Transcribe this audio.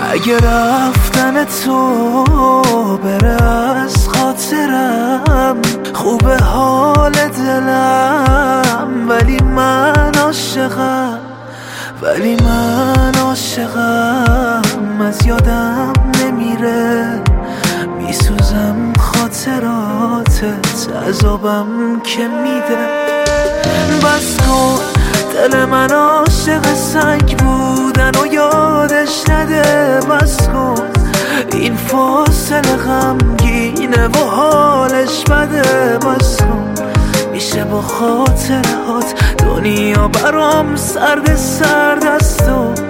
اگه رفتن تو بره از خاطرم، خوبه حال دلم، ولی من عاشقم، از یادم نمیره، میسوزم خاطراتت، عذابم که میده. بس کن دل من عاشق سنگ بودن و یادش نده، بس کن این فاصله غمگینه و حالش بده، بس کن میشه با خاطرات دنیا برام سرد است و